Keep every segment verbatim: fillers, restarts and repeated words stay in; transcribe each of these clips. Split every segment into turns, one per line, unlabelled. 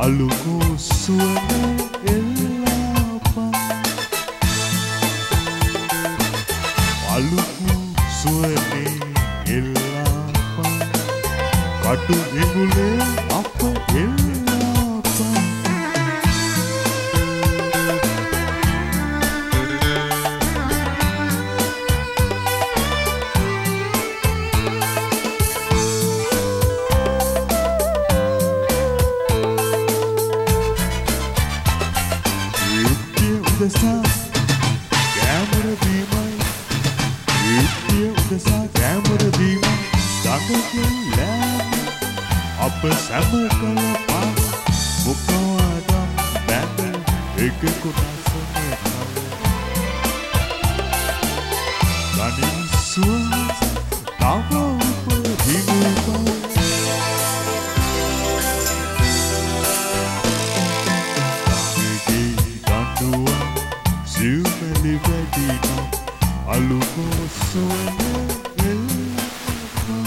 අලුකෝ සුවඳ එල්ලාපන් අලුකෝ සුවඳ එල්ලාපන් කටු ඉඟුලේ අප එල්ලාපන් උදෙසා කැමර බීමයි විත්‍ය උදෙසා කැමර බීමයි දඟකෙන් ලෑම අප සැම කළ පාන මුඛවාදම් බැඳ එක කුණසනේ ගනින් සුවඳ තව උපදිනවා සිව්මැලි වැඩින අලුකෝ සුවඳ එල්ලාපන්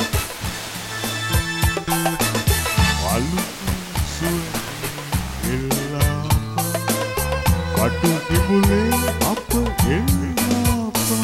අලුකෝ සුවඳ එල්ලාපන් කටු ඉඟුලේ අප එල්ලාපන්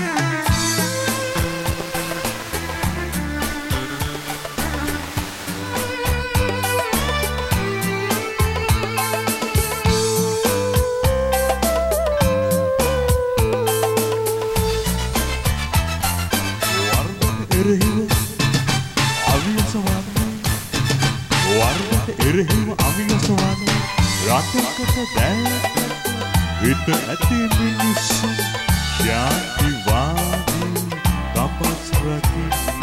එරෙහිව අවියස වන්නේ වර්ගට එරෙහිව අවියස වන්නේ රටකට දැයට හිත ඇති මිනිස්සු ශාන්තිවාදී තපස් රකින්න